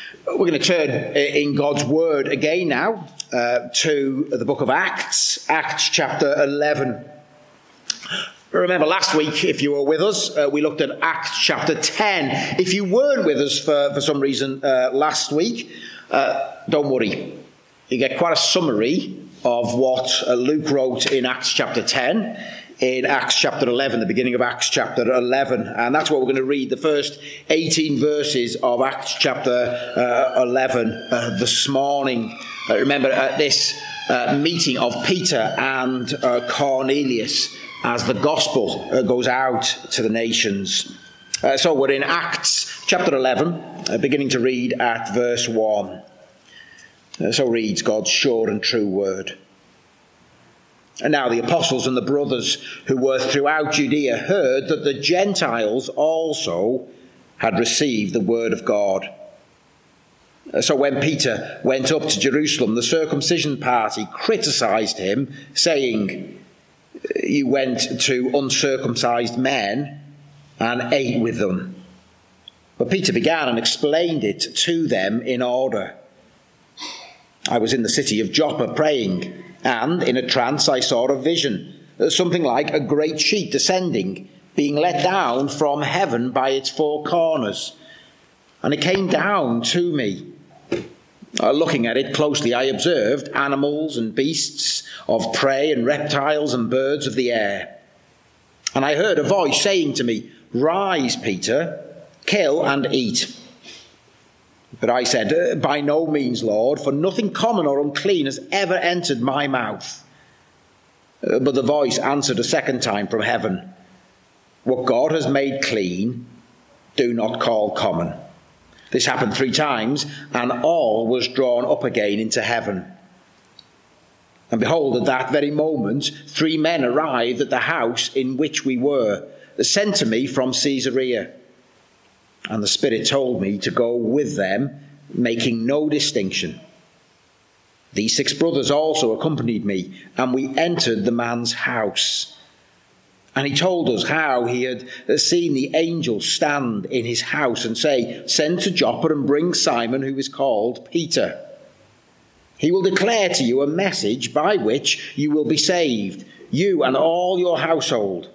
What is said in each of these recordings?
We're going to turn in God's Word again now to the book of Acts, Acts chapter 11. Remember last week, if you were with us, we looked at Acts chapter 10. If you weren't with us for some reason last week, don't worry. You get quite a summary of what Luke wrote in Acts chapter 10. In Acts chapter 11, the beginning of Acts chapter 11. And that's what we're going to read, the first 18 verses of Acts chapter 11 this morning. Remember this meeting of Peter and Cornelius as the gospel goes out to the nations. So we're in Acts chapter 11, beginning to read at verse 1. So reads God's sure and true word. And now the apostles and the brothers who were throughout Judea heard that the Gentiles also had received the word of God. So when Peter went up to Jerusalem, the circumcision party criticized him, saying, "You went to uncircumcised men and ate with them." But Peter began and explained it to them in order. "I was in the city of Joppa praying, and in a trance I saw a vision, something like a great sheet descending, being let down from heaven by its four corners. And it came down to me. Looking at it closely, I observed animals and beasts of prey and reptiles and birds of the air. And I heard a voice saying to me, 'Rise, Peter, kill and eat.' But I said, 'By no means, Lord, for nothing common or unclean has ever entered my mouth.' But the voice answered a second time from heaven, 'What God has made clean, do not call common.' This happened 3 times, and all was drawn up again into heaven. And behold, at that very moment, 3 men arrived at the house in which we were, sent to me from Caesarea. And the Spirit told me to go with them, making no distinction. These 6 brothers also accompanied me, and we entered the man's house. And he told us how he had seen the angel stand in his house and say, 'Send to Joppa and bring Simon, who is called Peter. He will declare to you a message by which you will be saved, you and all your household.'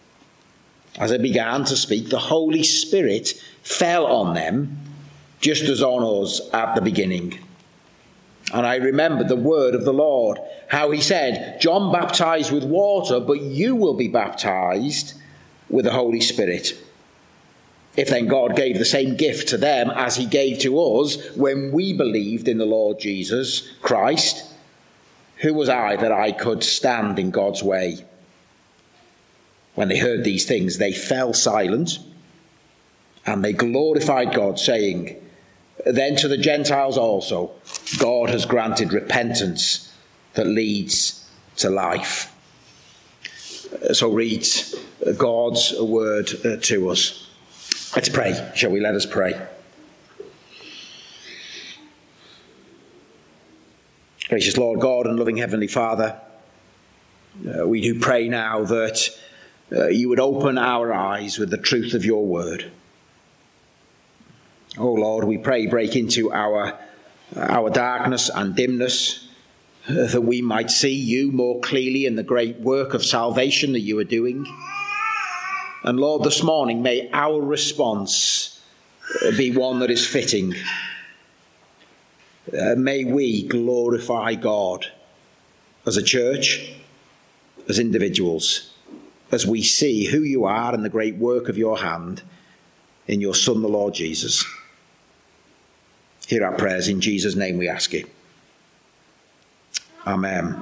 As I began to speak, the Holy Spirit fell on them, just as on us at the beginning. And I remembered the word of the Lord, how he said, 'John baptized with water, but you will be baptized with the Holy Spirit.' If then God gave the same gift to them as he gave to us when we believed in the Lord Jesus Christ, who was I that I could stand in God's way?" When they heard these things, they fell silent, and they glorified God, saying, "Then to the Gentiles also, God has granted repentance that leads to life." So reads God's word to us. Let's pray, shall we? Let us pray. Gracious Lord God and loving Heavenly Father, we do pray now that you would open our eyes with the truth of your word. Oh Lord, we pray, break into our darkness and dimness, that we might see you more clearly in the great work of salvation that you are doing. And Lord, this morning, may our response be one that is fitting. May we glorify God as a church, as individuals, as we see who you are and the great work of your hand in your Son, the Lord Jesus. Hear our prayers. In Jesus' name we ask it. Amen.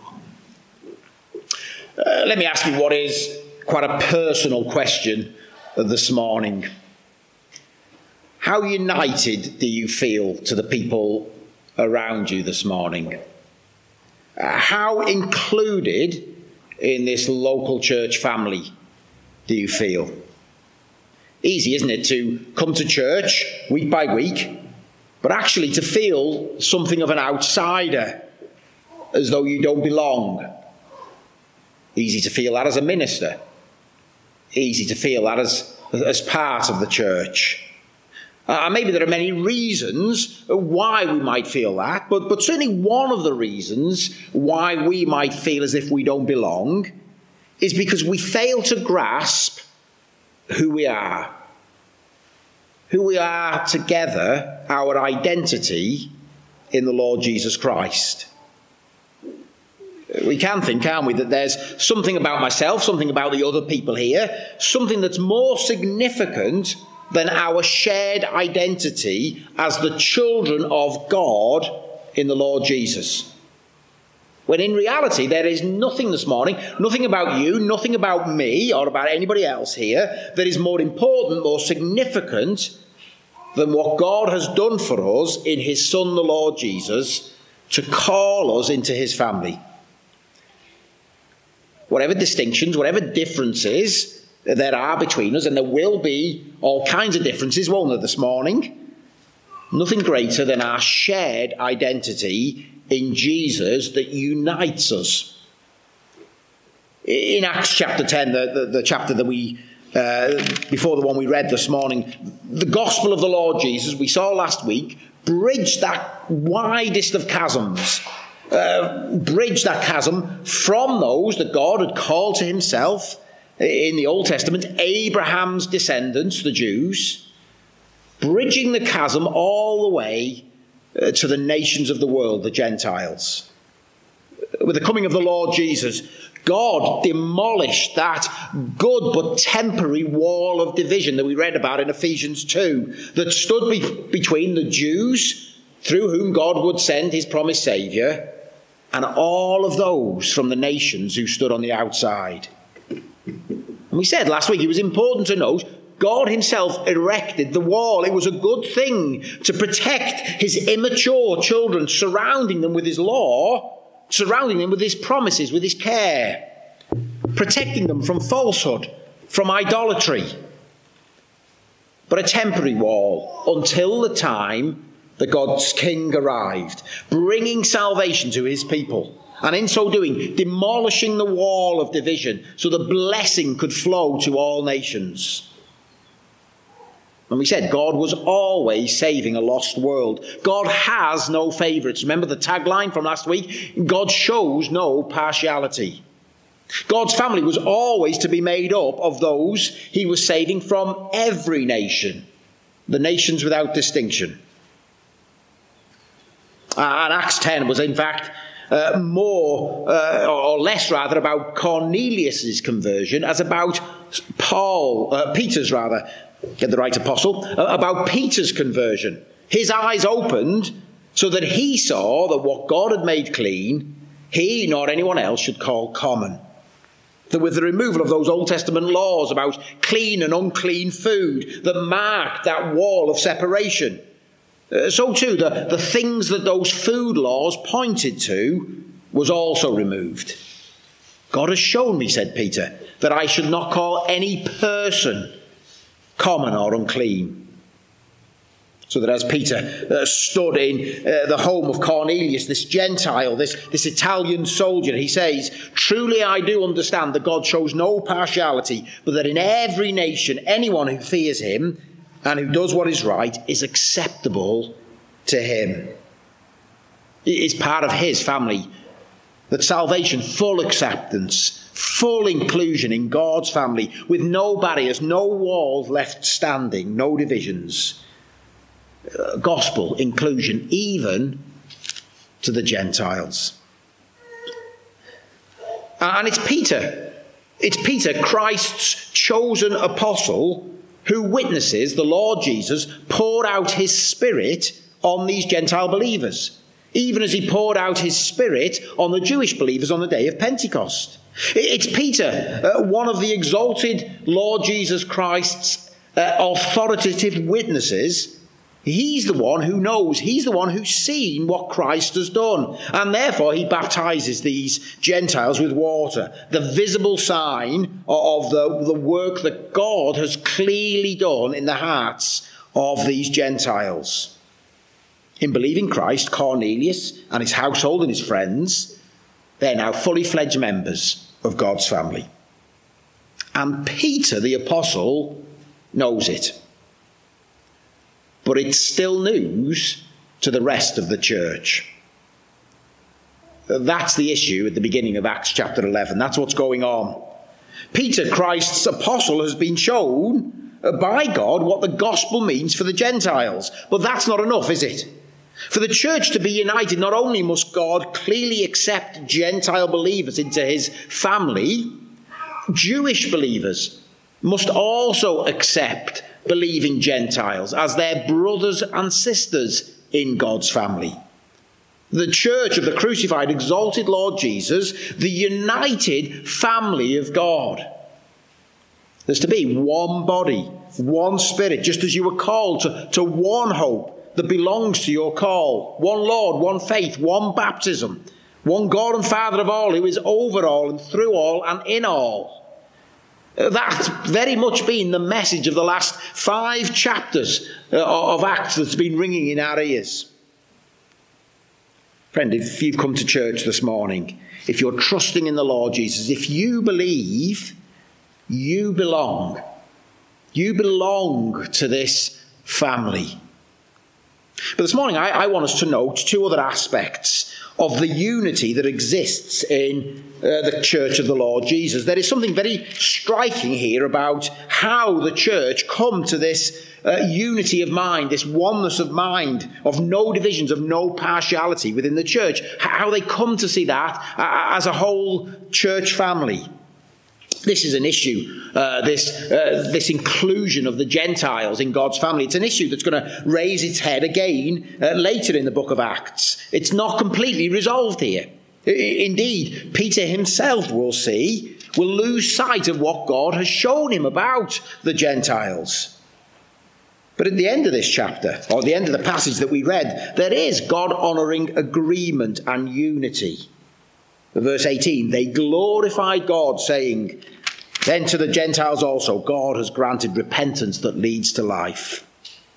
Let me ask you what is quite a personal question this morning. How united do you feel to the people around you this morning? How included in this local church family do you feel? Easy, isn't it, to come to church week by week, but actually to feel something of an outsider, as though you don't belong. Easy to feel that as a minister. Easy to feel that as part of the church. Maybe there are many reasons why we might feel that, but certainly one of the reasons why we might feel as if we don't belong is because we fail to grasp who we are. Who we are together, our identity in the Lord Jesus Christ. We can think, can't we, that there's something about myself, something about the other people here, something that's more significant than our shared identity as the children of God in the Lord Jesus. When in reality, there is nothing this morning, nothing about you, nothing about me, or about anybody else here, that is more important, more significant than what God has done for us in his Son, the Lord Jesus, to call us into his family. Whatever distinctions, whatever differences there are between us, and there will be all kinds of differences, won't there, this morning? Nothing greater than our shared identity in Jesus that unites us. In Acts chapter 10, the chapter that we, before the one we read this morning, the gospel of the Lord Jesus, we saw last week, bridged that widest of chasms. Bridge that chasm from those that God had called to himself in the Old Testament, Abraham's descendants, the Jews, bridging the chasm all the way to the nations of the world, the Gentiles. With the coming of the Lord Jesus, God demolished that good but temporary wall of division that we read about in Ephesians 2, that stood between the Jews, through whom God would send his promised Saviour, and all of those from the nations who stood on the outside. And we said last week it was important to note God himself erected the wall. It was a good thing to protect his immature children, surrounding them with his law, surrounding them with his promises, with his care, protecting them from falsehood, from idolatry. But a temporary wall until the time that God's King arrived, bringing salvation to his people, and in so doing, demolishing the wall of division so the blessing could flow to all nations. And we said God was always saving a lost world. God has no favourites. Remember the tagline from last week? God shows no partiality. God's family was always to be made up of those he was saving from every nation, the nations without distinction. And Acts 10 was in fact more, or less rather, about Cornelius' conversion as about Peter's rather, get the right apostle, about Peter's conversion. His eyes opened so that he saw that what God had made clean, he nor anyone else should call common. That with the removal of those Old Testament laws about clean and unclean food that marked that wall of separation, so too the things that those food laws pointed to was also removed. God has shown me, said Peter, that I should not call any person common or unclean. So that as Peter stood in the home of Cornelius, this Gentile, this Italian soldier, he says, "Truly I do understand that God shows no partiality, but that in every nation, anyone who fears him and who does what is right is acceptable to him." It is part of his family that salvation, full acceptance, full inclusion in God's family, with no barriers, no walls left standing, no divisions. Gospel inclusion even to the Gentiles. And it's Peter, Christ's chosen apostle, who witnesses the Lord Jesus poured out his Spirit on these Gentile believers, even as he poured out his Spirit on the Jewish believers on the day of Pentecost. It's Peter, one of the exalted Lord Jesus Christ's authoritative witnesses. He's the one who knows, he's the one who's seen what Christ has done. And therefore he baptizes these Gentiles with water, the visible sign of the work that God has clearly done in the hearts of these Gentiles. In believing Christ, Cornelius and his household and his friends, they're now fully fledged members of God's family. And Peter the apostle knows it. but it's still news to the rest of the church. That's the issue at the beginning of Acts chapter 11. That's what's going on. Peter, Christ's apostle, has been shown by God what the gospel means for the Gentiles. But that's not enough, is it? For the church to be united, not only must God clearly accept Gentile believers into his family, Jewish believers must also accept believing Gentiles as their brothers and sisters in God's family. The church of the crucified, exalted Lord Jesus, the united family of God. There's to be one body, one spirit, just as you were called to one hope that belongs to your call. One Lord, one faith, one baptism, one God and Father of all, who is over all and through all and in all. That's very much been the message of the last 5 chapters of Acts that's been ringing in our ears. Friend, if you've come to church this morning, if you're trusting in the Lord Jesus, if you believe, you belong. You belong to this family. But this morning I want us to note 2 other aspects of the unity that exists in the church of the Lord Jesus. There is something very striking here about how the church come to this unity of mind, this oneness of mind, of no divisions, of no partiality within the church. How they come to see that as a whole church family. This is an issue, this inclusion of the Gentiles in God's family. It's an issue that's going to raise its head again later in the book of Acts. It's not completely resolved here. Indeed, Peter himself, will lose sight of what God has shown him about the Gentiles. But at the end of this chapter, or the end of the passage that we read, there is God-honouring agreement and unity. Verse 18, they glorified God, saying, then to the Gentiles also, God has granted repentance that leads to life.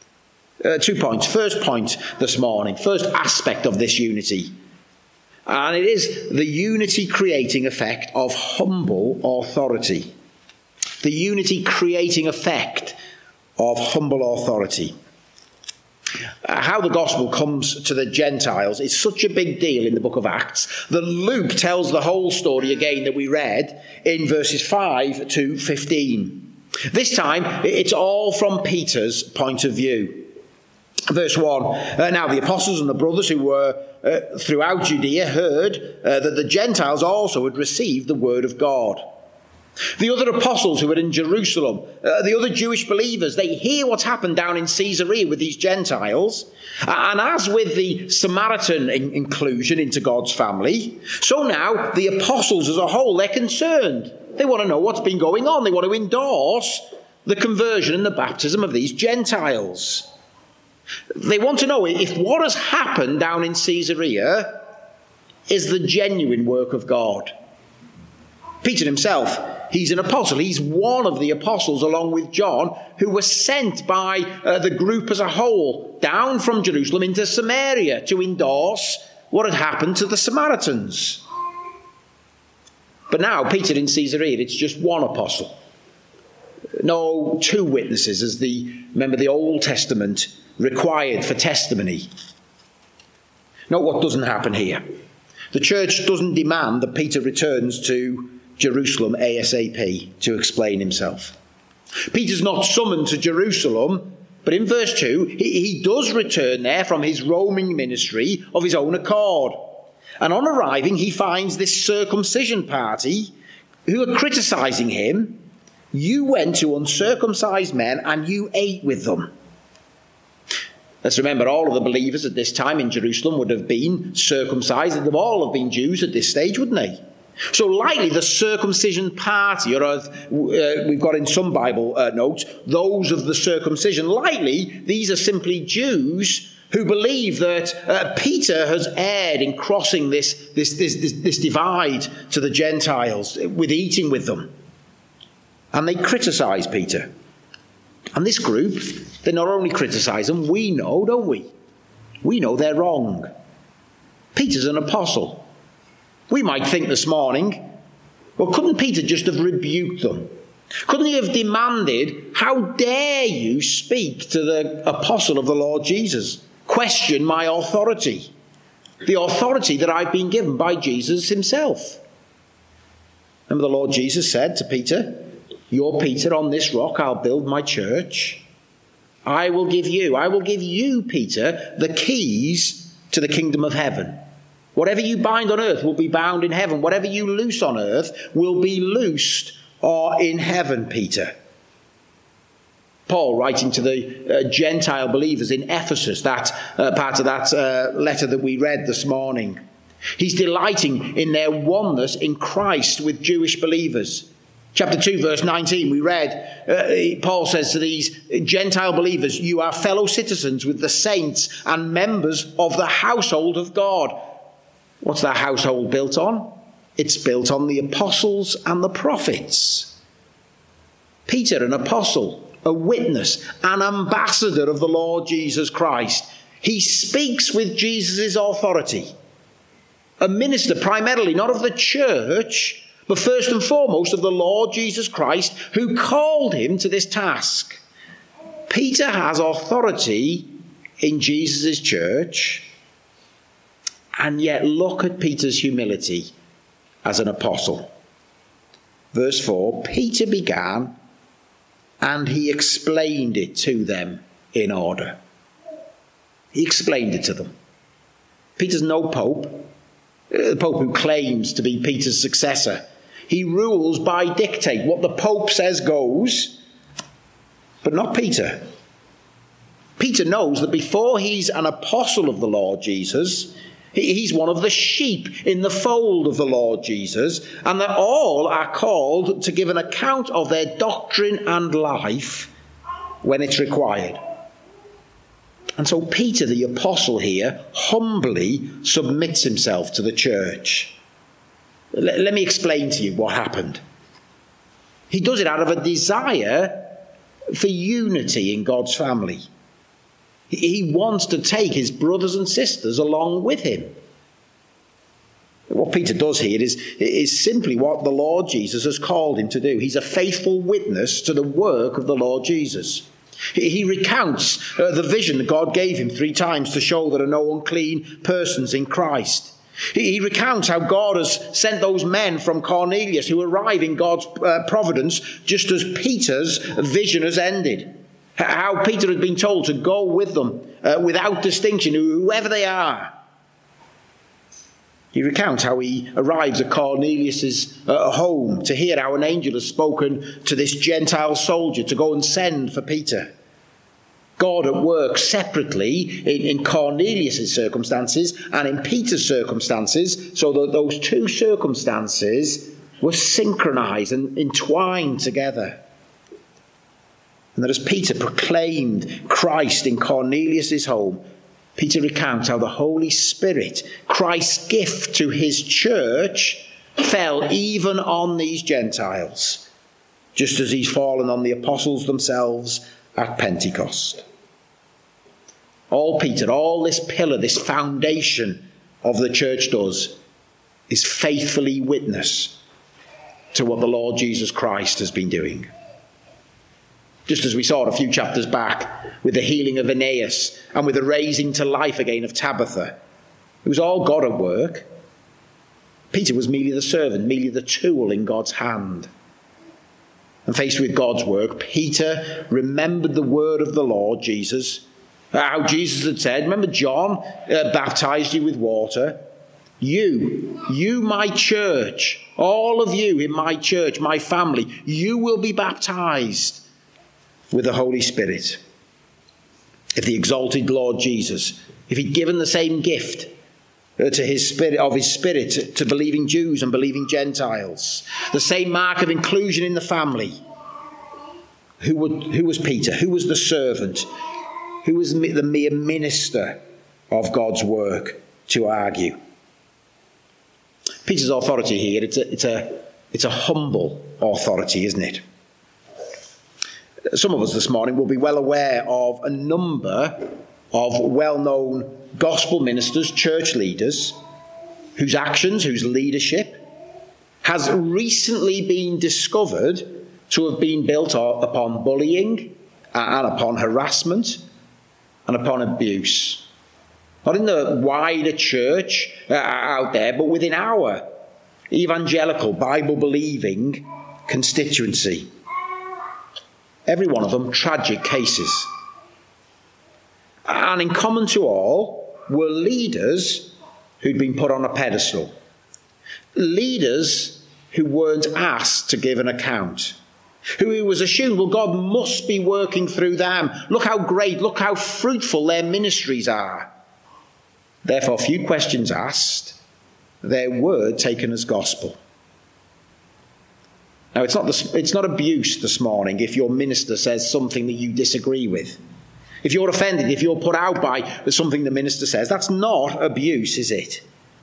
2 points. First point this morning, first aspect of this unity. And it is the unity-creating effect of humble authority. The unity-creating effect of humble authority. How the gospel comes to the Gentiles is such a big deal in the book of Acts that Luke tells the whole story again that we read in verses 5 to 15. This time, it's all from Peter's point of view. Verse 1, now the apostles and the brothers who were throughout Judea heard that the Gentiles also had received the word of God. The other apostles who were in Jerusalem, the other Jewish believers, they hear what's happened down in Caesarea with these Gentiles. And as with the Samaritan inclusion into God's family, so now the apostles as a whole, they're concerned. They want to know what's been going on. They want to endorse the conversion and the baptism of these Gentiles. They want to know if what has happened down in Caesarea is the genuine work of God. Peter himself, he's an apostle. He's one of the apostles, along with John, who were sent by the group as a whole down from Jerusalem into Samaria to endorse what had happened to the Samaritans. But now, Peter in Caesarea, it's just one apostle. No 2 witnesses, as remember the Old Testament required for testimony. Note what doesn't happen here. The church doesn't demand that Peter returns to Jerusalem ASAP to explain himself. Peter's not summoned to Jerusalem, but in verse 2, he does return there from his roaming ministry of his own accord. And on arriving, he finds this circumcision party who are criticising him. You went to uncircumcised men and you ate with them. Let's remember, all of the believers at this time in Jerusalem would have been circumcised, and they'd all have been Jews at this stage, wouldn't they? So likely the circumcision party, or we've got in some Bible notes, those of the circumcision, likely these are simply Jews who believe that Peter has erred in crossing this divide to the Gentiles with eating with them. And they criticise Peter. And this group, they not only criticise him, we know, don't we? We know they're wrong. Peter's an apostle. We might think this morning, well, couldn't Peter just have rebuked them? Couldn't he have demanded, how dare you speak to the apostle of the Lord Jesus? Question my authority. The authority that I've been given by Jesus himself. Remember the Lord Jesus said to Peter, "You're Peter, on this rock I'll build my church. I will give you, Peter, the keys to the kingdom of heaven. Whatever you bind on earth will be bound in heaven. Whatever you loose on earth will be loosed or in heaven, Peter." Paul, writing to the Gentile believers in Ephesus, that part of that letter that we read this morning, he's delighting in their oneness in Christ with Jewish believers. Chapter 2, verse 19, we read, Paul says to these Gentile believers, "You are fellow citizens with the saints and members of the household of God." What's that household built on? It's built on the apostles and the prophets. Peter, an apostle, a witness, an ambassador of the Lord Jesus Christ. He speaks with Jesus' authority. A minister primarily, not of the church, but first and foremost of the Lord Jesus Christ, who called him to this task. Peter has authority in Jesus' church, and yet look at Peter's humility as an apostle. Verse 4, Peter began, and he explained it to them in order. He explained it to them. Peter's no pope, the pope who claims to be Peter's successor. He rules by dictate. What the pope says goes, but not Peter. Peter knows that before he's an apostle of the Lord Jesus, he's one of the sheep in the fold of the Lord Jesus, and that all are called to give an account of their doctrine and life when it's required. And so Peter, the apostle here, humbly submits himself to the church. Let me explain to you what happened. He does it out of a desire for unity in God's family. He wants to take his brothers and sisters along with him. What Peter does here is simply what the Lord Jesus has called him to do. He's a faithful witness to the work of the Lord Jesus. He recounts the vision that God gave him 3 times to show there are no unclean persons in Christ. He recounts how God has sent those men from Cornelius who arrive in God's providence just as Peter's vision has ended. How Peter had been told to go with them without distinction, whoever they are. He recounts how he arrives at Cornelius' home to hear how an angel has spoken to this Gentile soldier to go and send for Peter. God at work separately in Cornelius' circumstances and in Peter's circumstances, so that those 2 circumstances were synchronized and entwined together. And that as Peter proclaimed Christ in Cornelius' home, Peter recounts how the Holy Spirit, Christ's gift to his church, fell even on these Gentiles, just as he's fallen on the apostles themselves at Pentecost. All Peter, all this pillar, this foundation of the church does, is faithfully witness to what the Lord Jesus Christ has been doing. Just as we saw a few chapters back with the healing of Aeneas and with the raising to life again of Tabitha. It was all God at work. Peter was merely the servant, merely the tool in God's hand. And faced with God's work, Peter remembered the word of the Lord Jesus. How Jesus had said, remember John baptized you with water. You, my church, all of you in my church, my family, you will be baptized with the Holy Spirit. If the exalted Lord Jesus, if he'd given the same gift to his spirit to believing Jews and believing Gentiles, the same mark of inclusion in the family, who was Peter? Who was the servant? Who was the mere minister of God's work to argue? Peter's authority here, it's a humble authority, isn't it? Some of us this morning will be well aware of a number of well-known gospel ministers, church leaders, whose actions, whose leadership has recently been discovered to have been built upon bullying and upon harassment and upon abuse. Not in the wider church out there, but within our evangelical, Bible-believing constituency. Every one of them tragic cases. And in common to all were leaders who'd been put on a pedestal. Leaders who weren't asked to give an account. Who it was assumed, well, God must be working through them. Look how great, look how fruitful their ministries are. Therefore, few questions asked, their word taken as gospel. Now, it's not abuse this morning if your minister says something that you disagree with. If you're offended, if you're put out by something the minister says, that's not abuse, is it?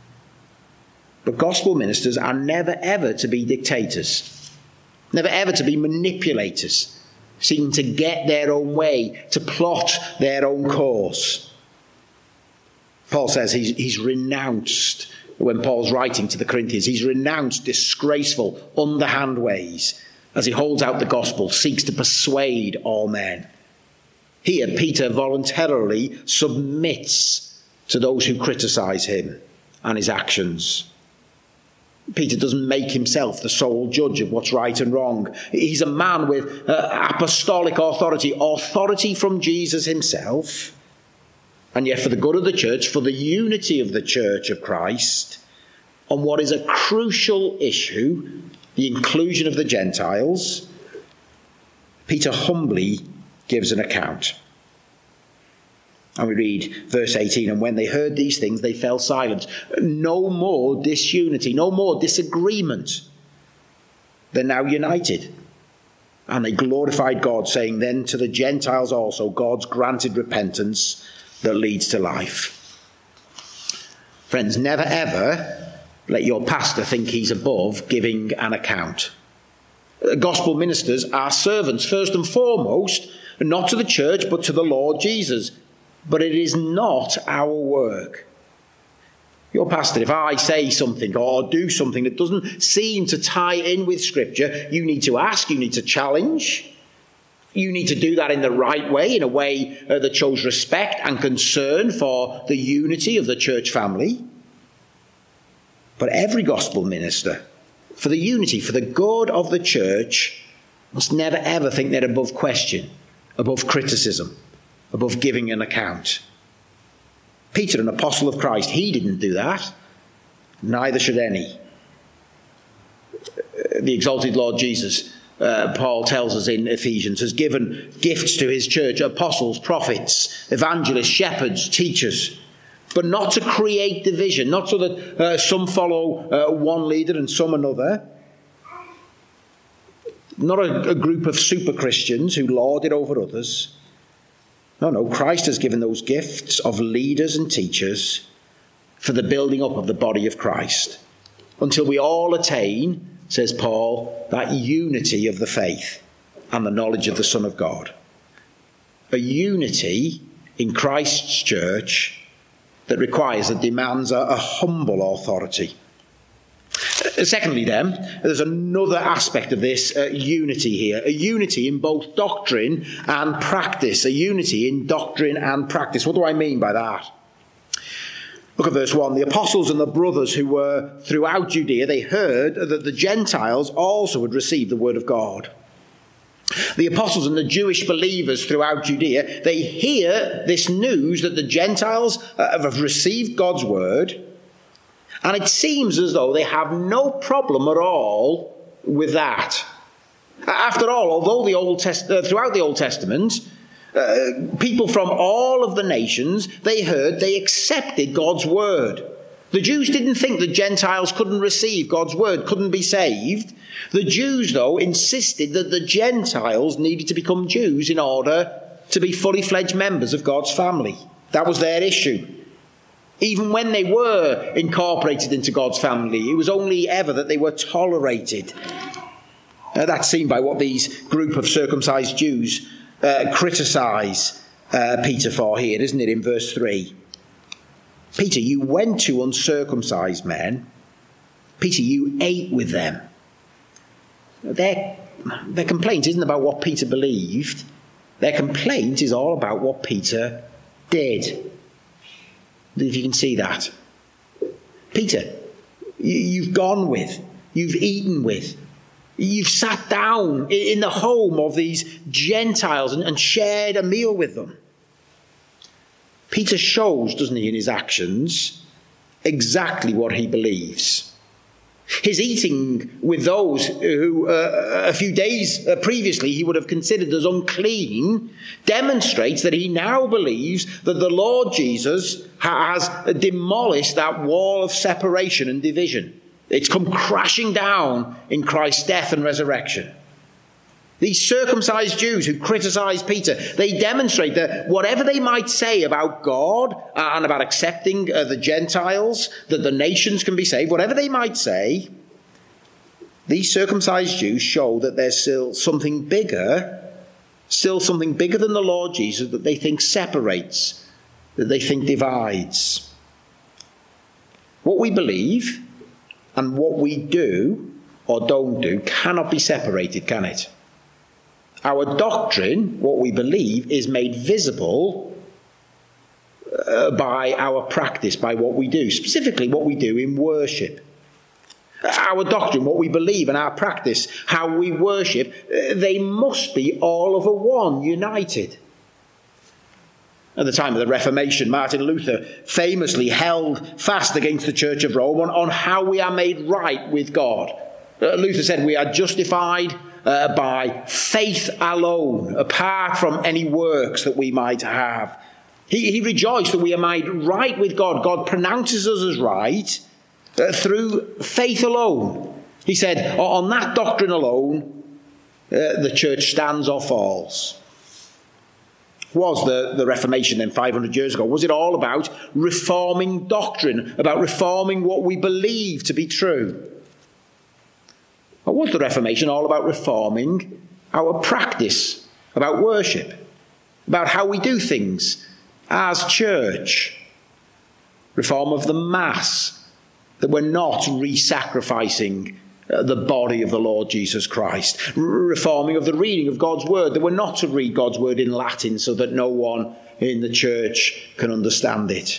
But gospel ministers are never ever to be dictators, never ever to be manipulators, seeking to get their own way, to plot their own course. Paul says he's renounced, when Paul's writing to the Corinthians, he's renounced disgraceful, underhand ways as he holds out the gospel, seeks to persuade all men. Here, Peter voluntarily submits to those who criticize him and his actions. Peter doesn't make himself the sole judge of what's right and wrong. He's a man with apostolic authority from Jesus himself. And yet for the good of the church, for the unity of the church of Christ, on what is a crucial issue, the inclusion of the Gentiles, Peter humbly gives an account. And we read verse 18, and when they heard these things, they fell silent. No more disunity, no more disagreement. They're now united. And they glorified God, saying, then to the Gentiles also, God's granted repentance that leads to life. Friends, never ever let your pastor think he's above giving an account. Gospel ministers are servants, first and foremost, not to the church, but to the Lord Jesus. But it is not our work. Your pastor, if I say something or do something that doesn't seem to tie in with Scripture, you need to ask, you need to challenge. You need to do that in the right way, in a way that shows respect and concern for the unity of the church family. But every gospel minister, for the unity, for the good of the church, must never ever think they're above question, above criticism, above giving an account. Peter, an apostle of Christ, he didn't do that. Neither should any. The exalted Lord Jesus, Paul tells us in Ephesians, has given gifts to his church, apostles, prophets, evangelists, shepherds, teachers, but not to create division, not so that some follow one leader and some another. Not a group of super Christians who lord it over others. No, Christ has given those gifts of leaders and teachers for the building up of the body of Christ, until we all attain, says Paul, that unity of the faith and the knowledge of the Son of God. A unity in Christ's church that requires, that demands a humble authority. Secondly then, there's another aspect of this unity here. A unity in both doctrine and practice. A unity in doctrine and practice. What do I mean by that? Look at verse 1. The apostles and the brothers who were throughout Judea, they heard that the Gentiles also had received the word of God. The apostles and the Jewish believers throughout Judea, they hear this news that the Gentiles have received God's word. And it seems as though they have no problem at all with that. After all, although throughout the Old Testament, people from all of the nations, they accepted God's word. The Jews didn't think the Gentiles couldn't receive God's word, couldn't be saved. The Jews, though, insisted that the Gentiles needed to become Jews in order to be fully fledged members of God's family. That was their issue. Even when they were incorporated into God's family, it was only ever that they were tolerated. That's seen by what these group of circumcised Jews criticise Peter for here, isn't it, in verse 3? Peter, you went to uncircumcised men. Peter, you ate with them. They're their complaint isn't about what Peter believed. Their complaint is all about what Peter did. If you can see that. Peter, you've gone with, you've eaten with, you've sat down in the home of these Gentiles and shared a meal with them. Peter shows, doesn't he, in his actions, exactly what he believes. His eating with those who a few days previously he would have considered as unclean demonstrates that he now believes that the Lord Jesus has demolished that wall of separation and division. It's come crashing down in Christ's death and resurrection. These circumcised Jews who criticize Peter, they demonstrate that whatever they might say about God and about accepting the Gentiles, that the nations can be saved, whatever they might say, these circumcised Jews show that there's still something bigger than the Lord Jesus that they think separates, that they think divides. What we believe and what we do or don't do cannot be separated, can it? Our doctrine, what we believe, is made visible by our practice, by what we do, specifically what we do in worship. Our doctrine, what we believe, and our practice, how we worship, they must be all of a one, united. At the time of the Reformation, Martin Luther famously held fast against the Church of Rome on how we are made right with God. Luther said we are justified by faith alone, apart from any works that we might have. He rejoiced that we are made right with God. God pronounces us as right through faith alone. He said, on that doctrine alone, the church stands or falls. Was the Reformation then 500 years ago, was it all about reforming doctrine, about reforming what we believe to be true? Or was the Reformation all about reforming our practice, about worship, about how we do things as church? Reform of the Mass, that we're not re-sacrificing the body of the Lord Jesus Christ. Reforming of the reading of God's Word, that we're not to read God's Word in Latin so that no one in the church can understand it.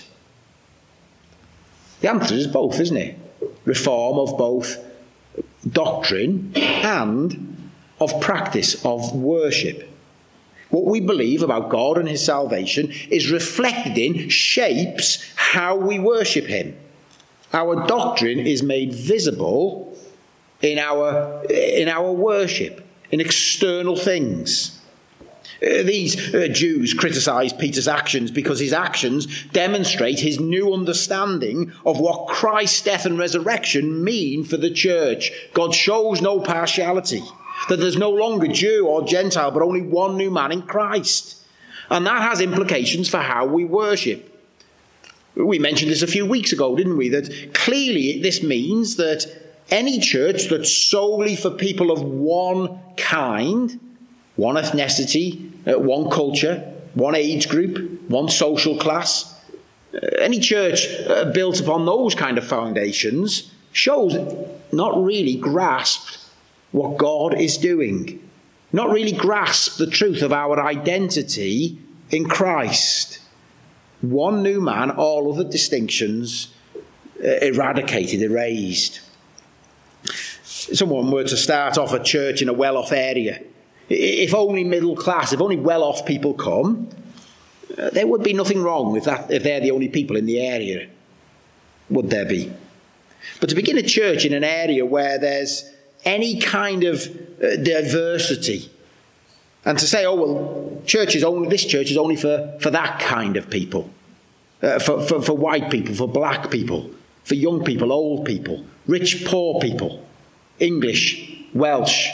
The answer is both, isn't it? Reform of both doctrine and of practice, of worship. What we believe about God and his salvation is reflected in, shapes how we worship him. Our doctrine is made visible in our worship, in external things. These Jews criticize Peter's actions because his actions demonstrate his new understanding of what Christ's death and resurrection mean for the church. God shows no partiality, that there's no longer Jew or Gentile, but only one new man in Christ. And that has implications for how we worship. We mentioned this a few weeks ago, didn't we? That clearly this means that any church that's solely for people of one kind, one ethnicity, one culture, one age group, one social class, any church built upon those kind of foundations shows not really grasped what God is doing, not really grasped the truth of our identity in Christ. One new man, all other distinctions eradicated, erased. Someone were to start off a church in a well-off area. If only middle class, if only well-off people come, there would be nothing wrong with that if they're the only people in the area, would there be? But to begin a church in an area where there's any kind of diversity, and to say, oh, well, this church is only for that kind of people, for white people, for black people, for young people, old people, rich, poor people, English, Welsh,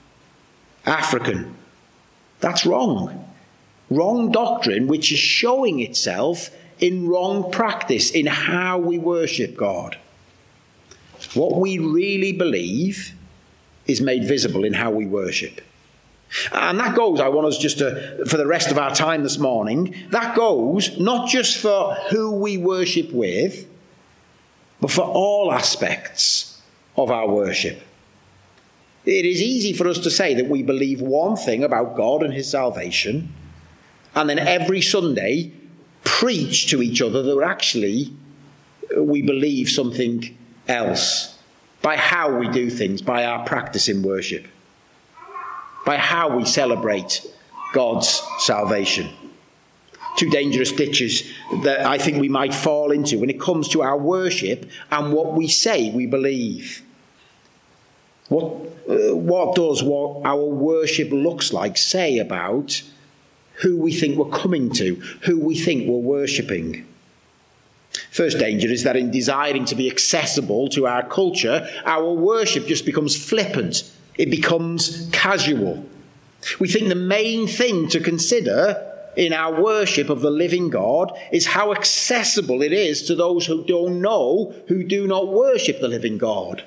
African. That's wrong. Wrong doctrine, which is showing itself in wrong practice, in how we worship God. What we really believe is made visible in how we worship. And that goes, I want us just to, for the rest of our time this morning, that goes not just for who we worship with, but for all aspects of our worship. It is easy for us to say that we believe one thing about God and his salvation, and then every Sunday preach to each other that actually we believe something else by how we do things, by our practice in worship, by how we celebrate God's salvation. Two dangerous ditches that I think we might fall into when it comes to our worship and what we say we believe. What does what our worship looks like say about who we think we're coming to, who we think we're worshipping? First danger is that in desiring to be accessible to our culture, our worship just becomes flippant. It becomes casual. We think the main thing to consider in our worship of the living God is how accessible it is to those who don't know, who do not worship the living God.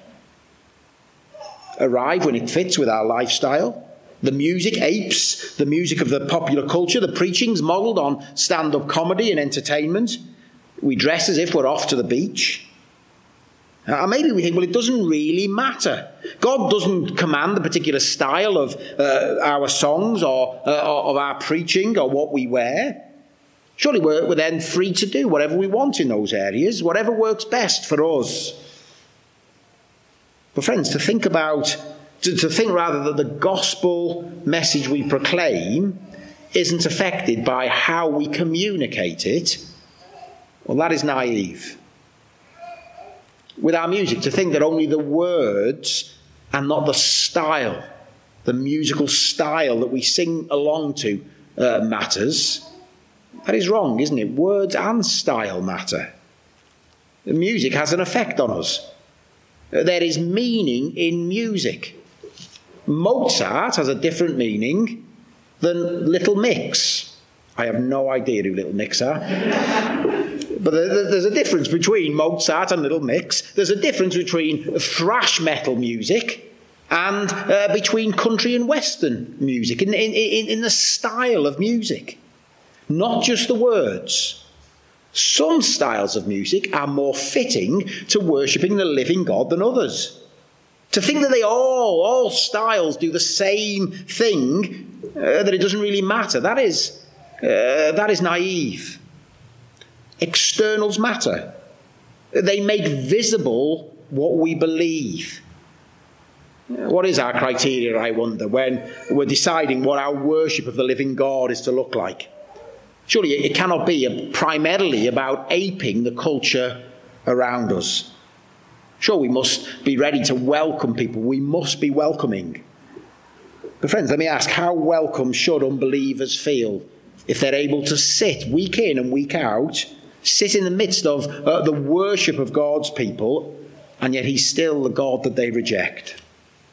Arrive when it fits with our lifestyle. The music apes the music of the popular culture. The preaching's modelled on stand-up comedy and entertainment. We dress as if we're off to the beach. Maybe we think, well, it doesn't really matter. God doesn't command the particular style of our songs or of our preaching or what we wear. Surely we're then free to do whatever we want in those areas, whatever works best for us. But friends, to think rather that the gospel message we proclaim isn't affected by how we communicate it, well, that is naive. With our music, to think that only the words and not the style, the musical style that we sing along to matters, that is wrong, isn't it? Words and style matter. The music has an effect on us. There is meaning in music. Mozart has a different meaning than Little Mix. I have no idea who Little Mix are. But there's a difference between Mozart and Little Mix. There's a difference between thrash metal music and between country and western music, in the style of music, not just the words. Some styles of music are more fitting to worshipping the living God than others. To think that all styles do the same thing, that it doesn't really matter, that is naive. Externals matter. They make visible what we believe. What is our criteria, I wonder, when we're deciding what our worship of the living God is to look like? Surely it cannot be primarily about aping the culture around us. Sure, we must be ready to welcome people. We must be welcoming. But friends, let me ask, how welcome should unbelievers feel if they're able to sit week in and week out, sit in the midst of the worship of God's people, and yet he's still the God that they reject?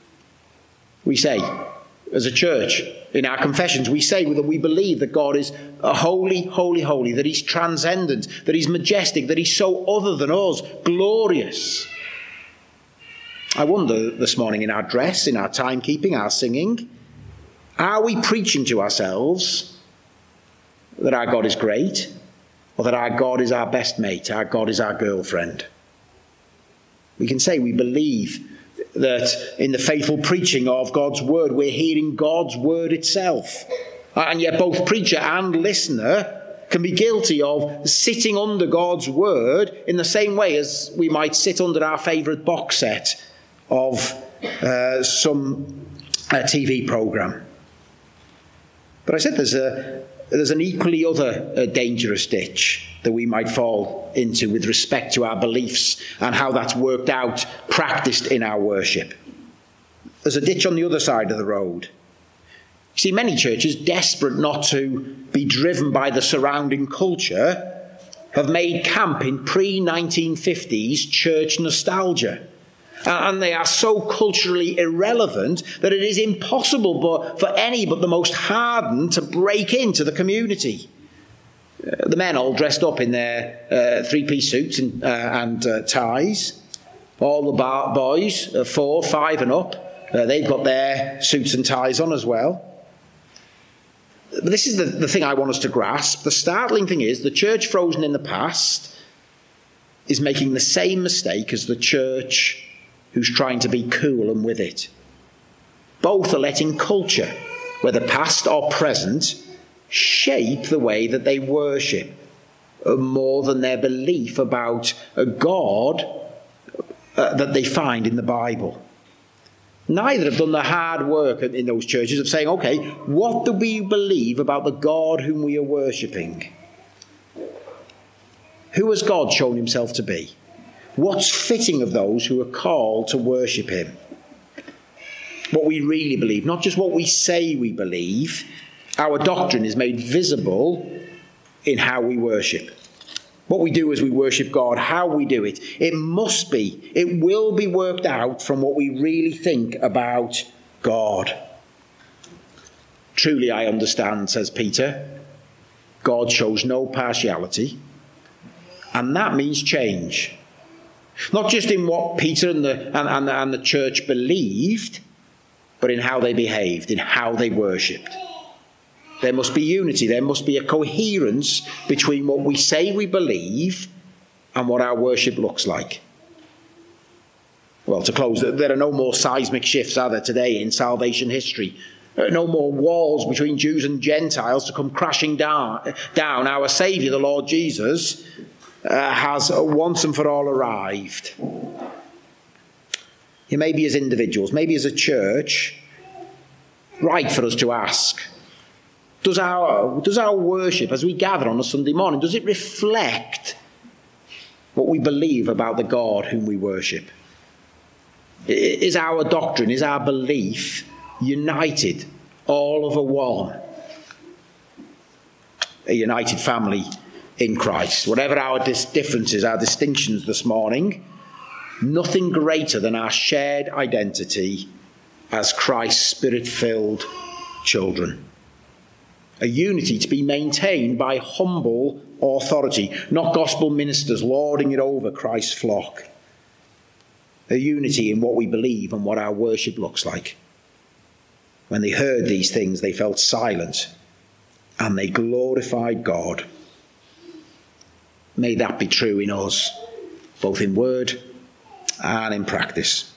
We say, as a church, in our confessions, we say that we believe that God is holy, holy, holy, that he's transcendent, that he's majestic, that he's so other than us, glorious. I wonder this morning, in our dress, in our timekeeping, our singing, are we preaching to ourselves that our God is great, or that our God is our best mate, our God is our girlfriend? We can say we believe that in the faithful preaching of God's word, we're hearing God's word itself. And yet both preacher and listener can be guilty of sitting under God's word in the same way as we might sit under our favourite box set of some TV programme. But I said there's an equally other dangerous ditch that we might fall into with respect to our beliefs and how that's worked out, practiced in our worship. There's a ditch on the other side of the road. You see, many churches, desperate not to be driven by the surrounding culture, have made camp in pre-1950s church nostalgia. And they are so culturally irrelevant that it is impossible for any but the most hardened to break into the community. The men all dressed up in their three-piece suits and ties. All the boys, 4, 5 and up, they've got their suits and ties on as well. But this is the thing I want us to grasp. The startling thing is the church frozen in the past is making the same mistake as the church who's trying to be cool and with it. Both are letting culture, whether past or present, shape the way that they worship, more than their belief about a God that they find in the Bible. Neither have done the hard work in those churches of saying, okay, what do we believe about the God whom we are worshipping? Who has God shown himself to be? What's fitting of those who are called to worship him? What we really believe, not just what we say we believe. Our doctrine is made visible in how we worship. What we do as we worship God, how we do it, it will be worked out from what we really think about God. Truly I understand, says Peter, God shows no partiality, and that means change. Not just in what Peter and the church believed, but in how they behaved, in how they worshipped. There must be unity. There must be a coherence between what we say we believe and what our worship looks like. Well, to close, there are no more seismic shifts, are there, today in salvation history? No more walls between Jews and Gentiles to come crashing down. Our Saviour, the Lord Jesus, has once and for all arrived. It may be as individuals, maybe as a church, right for us to ask, does our worship as we gather on a Sunday morning, does it reflect what we believe about the God whom we worship? Is our doctrine, is our belief united, all of a one? A united family in Christ. Whatever our differences, our distinctions this morning, nothing greater than our shared identity as Christ's Spirit-filled children. A unity to be maintained by humble authority, not gospel ministers lording it over Christ's flock. A unity in what we believe and what our worship looks like. When they heard these things, they felt silent and they glorified God. May that be true in us, both in word and in practice.